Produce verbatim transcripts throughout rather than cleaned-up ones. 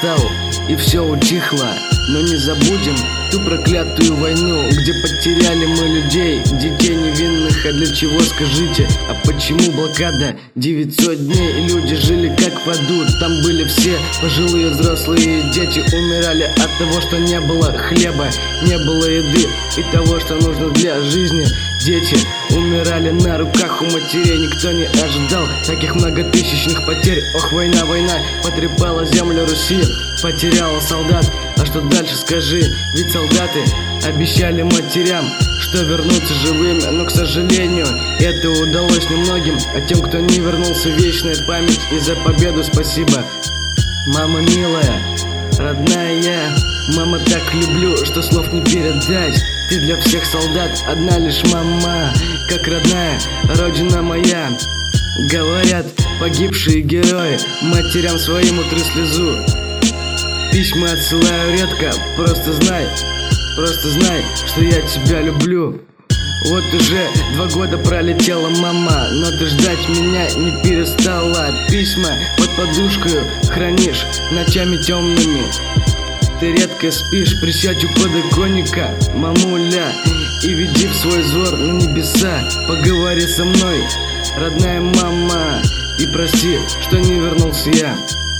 настал и все утихло. Но не забудем ту проклятую войну, где потеряли мы людей, детей невинных. А для чего, скажите, а почему блокада? девятьсот дней и люди жили как в аду. Там были все пожилые, взрослые, дети умирали от того, что не было хлеба, не было еды и того, что нужно для жизни. Дети умирали на руках у матерей, никто не ожидал таких многотысячных потерь. Ох, война, война потрепала землю Руси, потеряла солдат. А что дальше, скажи? Ведь солдаты обещали матерям, что вернутся живыми, но, к сожалению, это удалось немногим. А тем, кто не вернулся, вечная память и за победу спасибо. Мама милая, родная, мама, так люблю, что слов не передать. Ты для всех солдат одна лишь мама, как родная, родина моя. Говорят, погибшие герои матерям своим утры слезу. Письма отсылаю редко, просто знай, просто знай, что я тебя люблю. Вот уже два года пролетела, мама, но ты ждать меня не перестала. Письма под подушкой хранишь ночами темными. Ты редко спишь, присядь у подоконника, мамуля, и веди в свой взор на небеса. Поговори со мной, родная мама, и прости, что не вернулся я.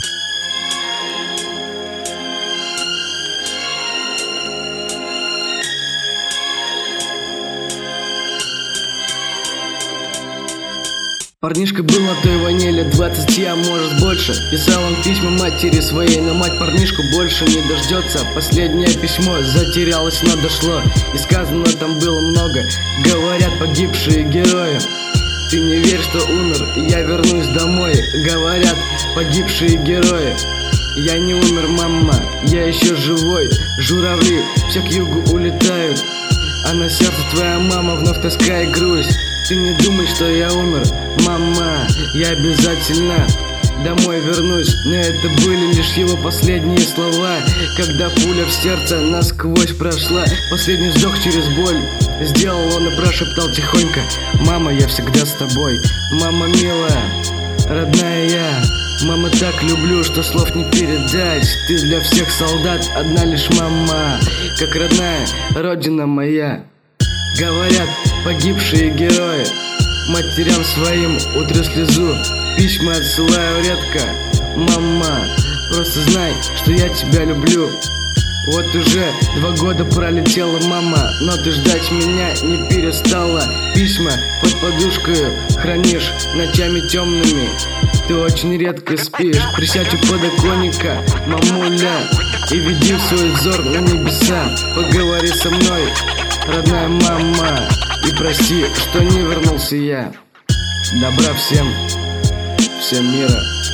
Парнишка был на той войне лет двадцать, а может больше. Писал он письма матери своей, но мать парнишку больше не дождется. Последнее письмо затерялось, но дошло, и сказано там было много. Говорят, погибшие герои, ты не верь, что умер, и я вернусь домой. Говорят, погибшие герои, я не умер, мама, я еще живой. Журавли все к югу улетают, а на сердце твоя мама вновь тоска и грусть. Ты не думай, что я умер, мама, я обязательно домой вернусь. Но это были лишь его последние слова, когда пуля в сердце насквозь прошла. Последний вздох через боль сделал он и прошептал тихонько: мама, я всегда с тобой. Мама милая, родная я, мама, так люблю, что слов не передать. Ты для всех солдат одна лишь мама, как родная, родина моя. Говорят, погибшие герои матерям своим утру слезу. Письма отсылаю редко, мама, просто знай, что я тебя люблю. Вот уже два года пролетела, мама, но ты ждать меня не перестала. Письма под подушкой хранишь ночами темными. Ты очень редко спишь, присядь у подоконника, мамуля, и веди свой взор на небеса. Поговори со мной, родная мама, и прости, что не вернулся я. Добра всем, всем мира.